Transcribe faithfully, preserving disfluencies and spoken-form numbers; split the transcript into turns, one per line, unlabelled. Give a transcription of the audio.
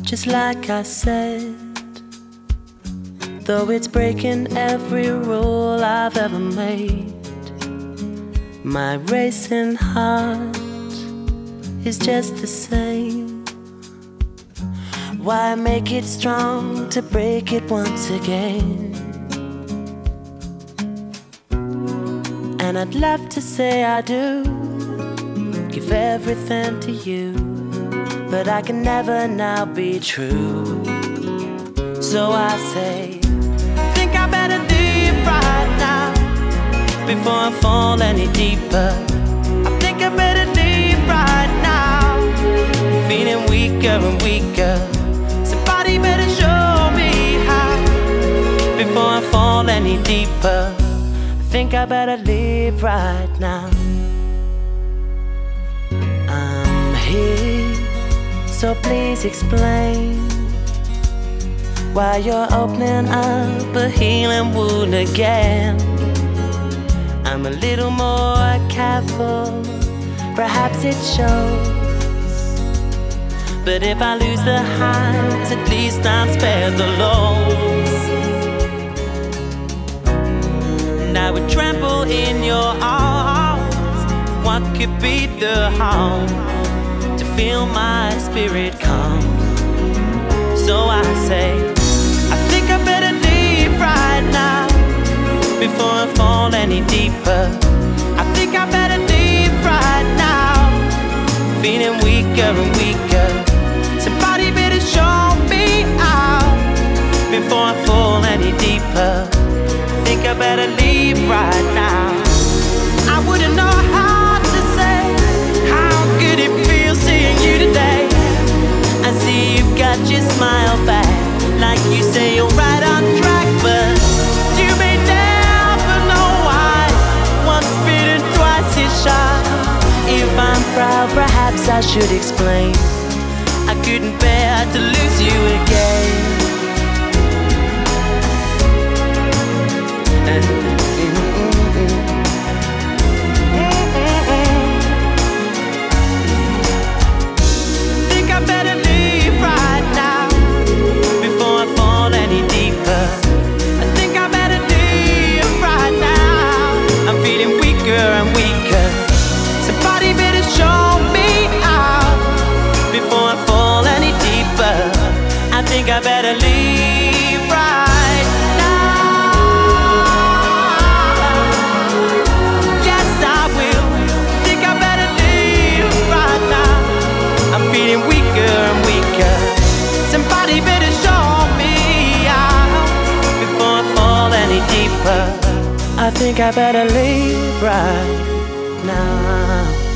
just like I said. Though it's breaking every rule I've ever made, my racing heart is just the same. Why make it strong to break it once again? And I'd love to say I do, give everything to you, but I can never now be true. So I say, think I better leave right now before I fall any deeper. I think I better leave right now, feeling weaker and weaker. Somebody better show me how before I fall any deeper. I think I better leave right now. I'm here, so please explain why you're opening up a healing wound again. I'm a little more careful, perhaps it shows. But if I lose the highs, at least I'm spared the lows. And I would trample in your arms. What could be the harm to feel my spirit calm? So I say, I think I better leave right now before I fall any deeper. I think I better leave right now, feeling weaker and weaker. Somebody better show me out before I fall any deeper. I think I better leave right now. I wouldn't know how to say how good it feels seeing you today. I see you've got your smile back, like you say you're right on track, but you may never know why. Once bitten, twice is shy. If I'm proud, perhaps I should explain I couldn't bear to lose you again. And think I better leave right now before I fall any deeper. I think I better leave right now. I'm feeling weaker and weaker. Somebody better show me out before I fall any deeper. I think I better leave right now. Yes, I will. Think I better leave right now. I'm feeling weaker and weaker. Somebody better show me out before I fall any deeper. I think I better leave right now.